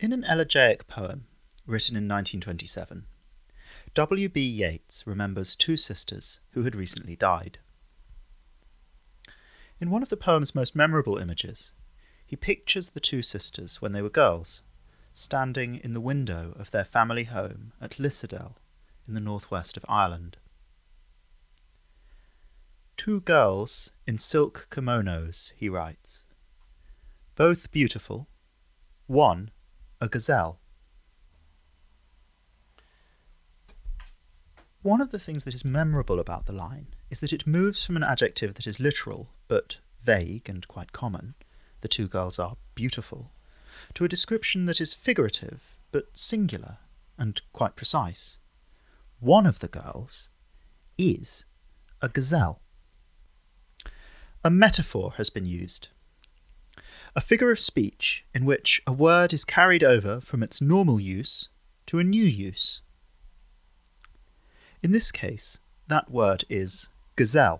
In an elegiac poem written in 1927, W.B. Yeats remembers two sisters who had recently died. In one of the poem's most memorable images, he pictures the two sisters when they were girls, standing in the window of their family home at Lissadell in the northwest of Ireland. Two girls in silk kimonos, he writes, both beautiful, one a gazelle. One of the things that is memorable about the line is that it moves from an adjective that is literal but vague and quite common, the two girls are beautiful, to a description that is figurative but singular and quite precise. One of the girls is a gazelle. A metaphor has been used. A figure of speech in which a word is carried over from its normal use to a new use. In this case, that word is gazelle.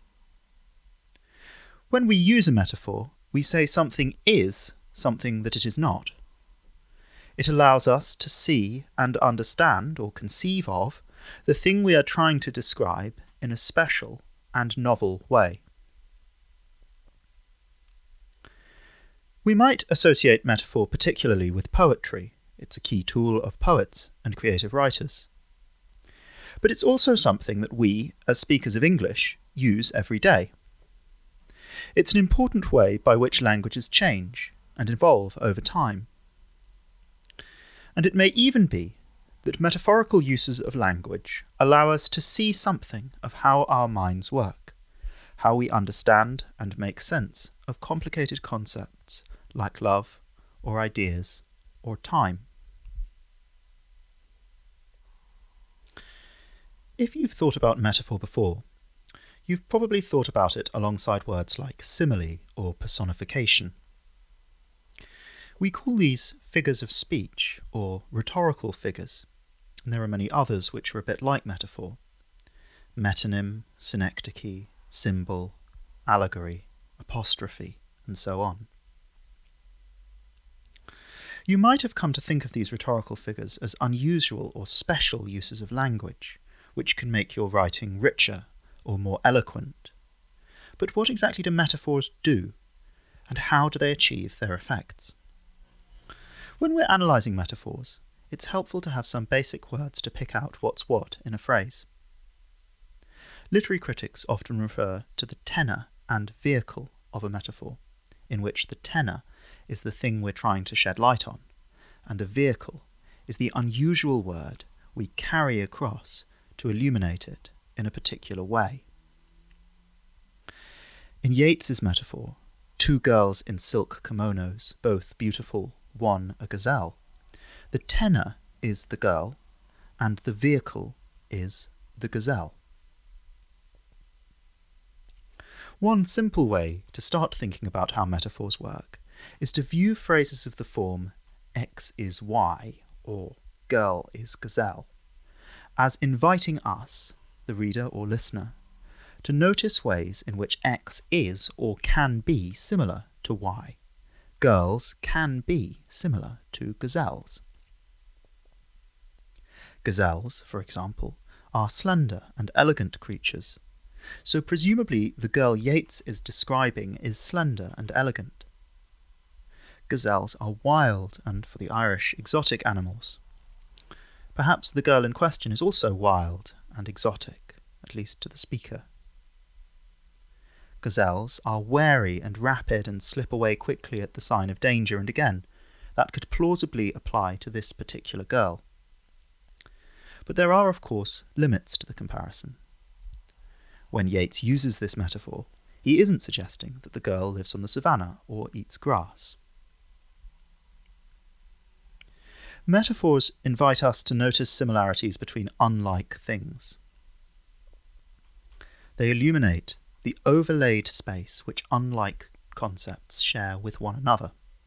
When we use a metaphor, we say something is something that it is not. It allows us to see and understand or conceive of the thing we are trying to describe in a special and novel way. We might associate metaphor particularly with poetry. It's a key tool of poets and creative writers. But it's also something that we, as speakers of English, use every day. It's an important way by which languages change and evolve over time. And it may even be that metaphorical uses of language allow us to see something of how our minds work, how we understand and make sense of complicated concepts like love, or ideas, or time. If you've thought about metaphor before, you've probably thought about it alongside words like simile or personification. We call these figures of speech, or rhetorical figures, and there are many others which are a bit like metaphor. Metonym, synecdoche, symbol, allegory, apostrophe, and so on. You might have come to think of these rhetorical figures as unusual or special uses of language, which can make your writing richer or more eloquent. But what exactly do metaphors do, and how do they achieve their effects? When we're analysing metaphors, it's helpful to have some basic words to pick out what's what in a phrase. Literary critics often refer to the tenor and vehicle of a metaphor, in which the tenor is the thing we're trying to shed light on, and the vehicle is the unusual word we carry across to illuminate it in a particular way. In Yeats's metaphor, two girls in silk kimonos, both beautiful, one a gazelle, the tenor is the girl, and the vehicle is the gazelle. One simple way to start thinking about how metaphors work is to view phrases of the form X is Y or girl is gazelle as inviting us, the reader or listener, to notice ways in which X is or can be similar to Y. Girls can be similar to gazelles. Gazelles, for example, are slender and elegant creatures, so presumably the girl Yeats is describing is slender and elegant. Gazelles are wild and, for the Irish, exotic animals. Perhaps the girl in question is also wild and exotic, at least to the speaker. Gazelles are wary and rapid and slip away quickly at the sign of danger, and again, that could plausibly apply to this particular girl. But there are, of course, limits to the comparison. When Yeats uses this metaphor, he isn't suggesting that the girl lives on the savannah or eats grass. Metaphors invite us to notice similarities between unlike things. They illuminate the overlaid space which unlike concepts share with one another.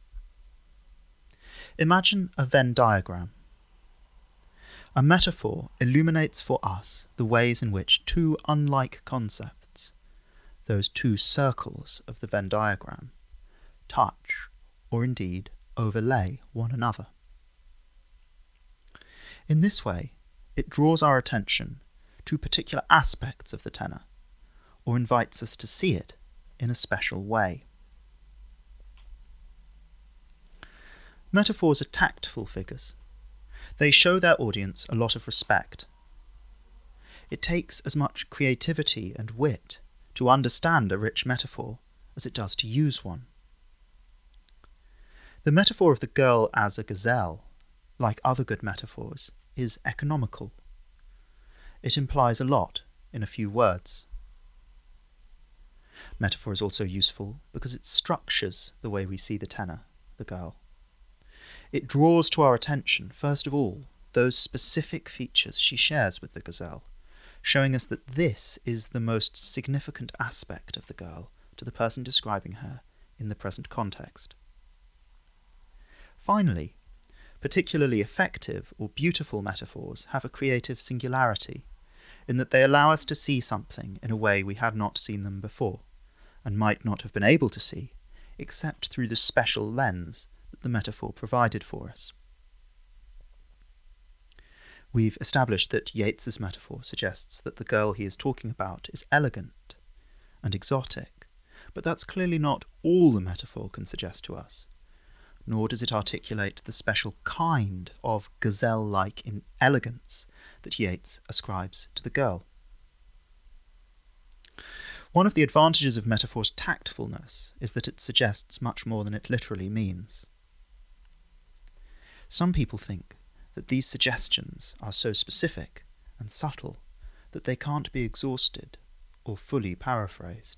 Imagine a Venn diagram. A metaphor illuminates for us the ways in which two unlike concepts, those two circles of the Venn diagram, touch or indeed overlay one another. In this way, it draws our attention to particular aspects of the tenor, or invites us to see it in a special way. Metaphors are tactful figures. They show their audience a lot of respect. It takes as much creativity and wit to understand a rich metaphor as it does to use one. The metaphor of the girl as a gazelle, like other good metaphors, is economical. It implies a lot in a few words. Metaphor is also useful because it structures the way we see the tenor, the girl. It draws to our attention, first of all, those specific features she shares with the gazelle, showing us that this is the most significant aspect of the girl to the person describing her in the present context. Finally, particularly effective or beautiful metaphors have a creative singularity, in that they allow us to see something in a way we had not seen them before, and might not have been able to see, except through the special lens that the metaphor provided for us. We've established that Yeats's metaphor suggests that the girl he is talking about is elegant and exotic, but that's clearly not all the metaphor can suggest to us, nor does it articulate the special kind of gazelle-like elegance that Yeats ascribes to the girl. One of the advantages of metaphor's tactfulness is that it suggests much more than it literally means. Some people think that these suggestions are so specific and subtle that they can't be exhausted or fully paraphrased.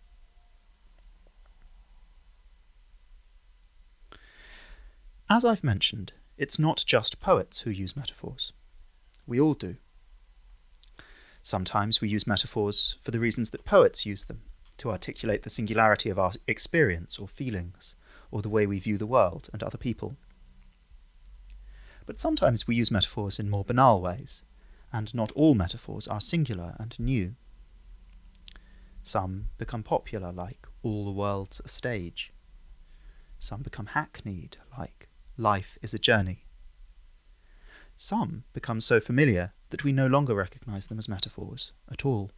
As I've mentioned, it's not just poets who use metaphors. We all do. Sometimes we use metaphors for the reasons that poets use them, to articulate the singularity of our experience or feelings, or the way we view the world and other people. But sometimes we use metaphors in more banal ways, and not all metaphors are singular and new. Some become popular, like "all the world's a stage." Some become hackneyed, like "life is a journey." Some become so familiar that we no longer recognise them as metaphors at all.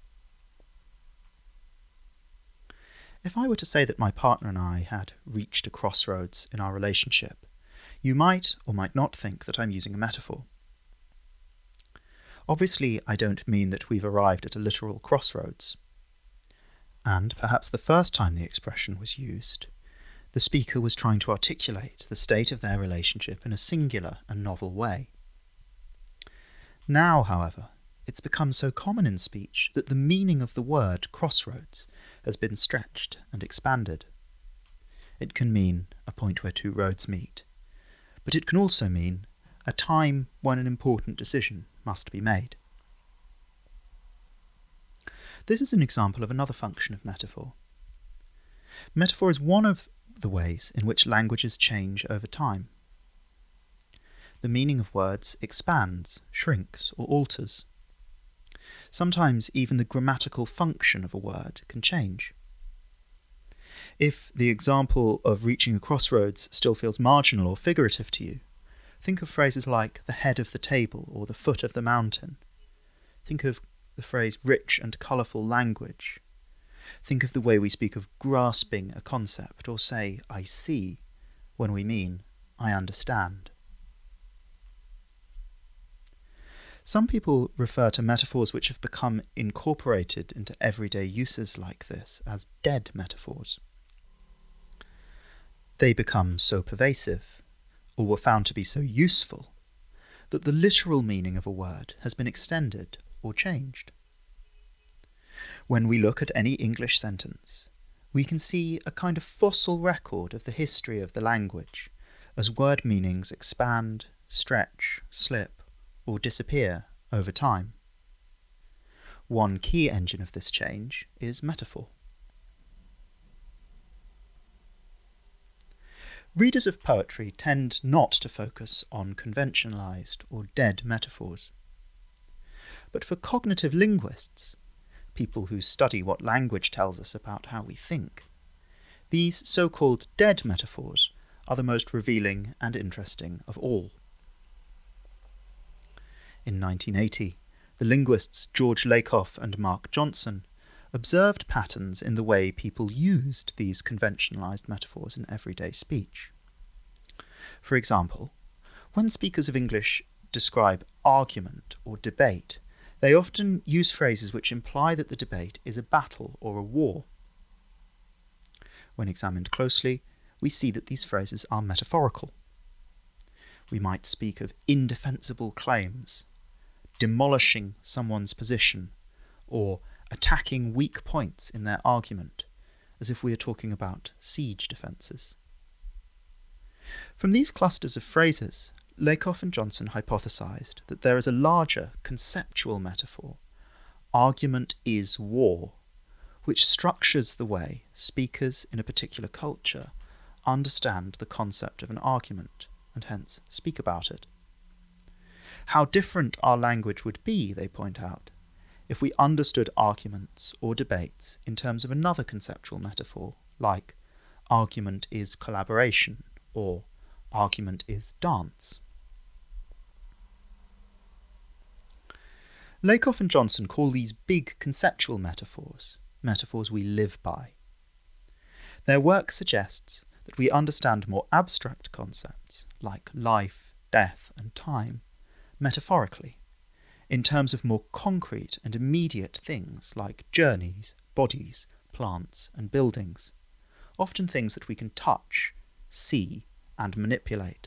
If I were to say that my partner and I had reached a crossroads in our relationship, you might or might not think that I'm using a metaphor. Obviously, I don't mean that we've arrived at a literal crossroads. And perhaps the first time the expression was used, the speaker was trying to articulate the state of their relationship in a singular and novel way. Now, however, it's become so common in speech that the meaning of the word crossroads has been stretched and expanded. It can mean a point where two roads meet, but it can also mean a time when an important decision must be made. This is an example of another function of metaphor. Metaphor is one of the ways in which languages change over time. The meaning of words expands, shrinks, or alters. Sometimes even the grammatical function of a word can change. If the example of reaching a crossroads still feels marginal or figurative to you, think of phrases like the head of the table or the foot of the mountain. Think of the phrase rich and colourful language. Think of the way we speak of grasping a concept, or say "I see" when we mean "I understand." Some people refer to metaphors which have become incorporated into everyday uses like this as dead metaphors. They become so pervasive, or were found to be so useful, that the literal meaning of a word has been extended or changed. When we look at any English sentence, we can see a kind of fossil record of the history of the language, as word meanings expand, stretch, slip, or disappear over time. One key engine of this change is metaphor. Readers of poetry tend not to focus on conventionalized or dead metaphors. But for cognitive linguists, people who study what language tells us about how we think, these so-called dead metaphors are the most revealing and interesting of all. In 1980, the linguists George Lakoff and Mark Johnson observed patterns in the way people used these conventionalized metaphors in everyday speech. For example, when speakers of English describe argument or debate, they often use phrases which imply that the debate is a battle or a war. When examined closely, we see that these phrases are metaphorical. We might speak of indefensible claims, demolishing someone's position, or attacking weak points in their argument, as if we are talking about siege defences. From these clusters of phrases, Lakoff and Johnson hypothesized that there is a larger conceptual metaphor, argument is war, which structures the way speakers in a particular culture understand the concept of an argument, and hence speak about it. How different our language would be, they point out, if we understood arguments or debates in terms of another conceptual metaphor, like argument is collaboration, or argument is dance. Lakoff and Johnson call these big conceptual metaphors we live by. Their work suggests that we understand more abstract concepts, like life, death, and time, metaphorically, in terms of more concrete and immediate things like journeys, bodies, plants, and buildings, often things that we can touch, see, and manipulate.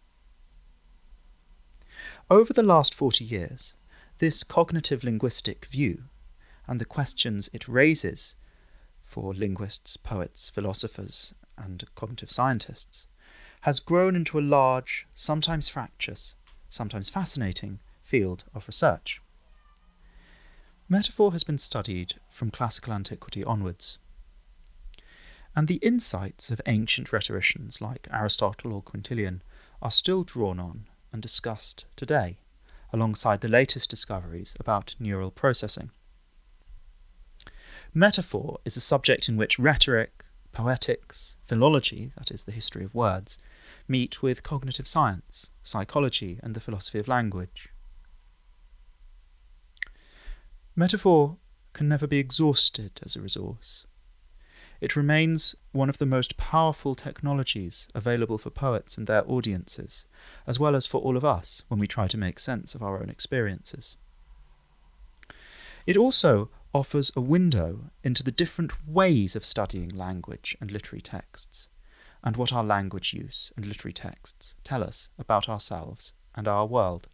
Over the last 40 years, this cognitive linguistic view, and the questions it raises for linguists, poets, philosophers, and cognitive scientists, has grown into a large, sometimes fractious, sometimes fascinating field of research. Metaphor has been studied from classical antiquity onwards, and the insights of ancient rhetoricians like Aristotle or Quintilian are still drawn on and discussed today, alongside the latest discoveries about neural processing. Metaphor is a subject in which rhetoric, poetics, philology, that is the history of words, meet with cognitive science, psychology, and the philosophy of language. Metaphor can never be exhausted as a resource. It remains one of the most powerful technologies available for poets and their audiences, as well as for all of us when we try to make sense of our own experiences. It also offers a window into the different ways of studying language and literary texts, and what our language use and literary texts tell us about ourselves and our world.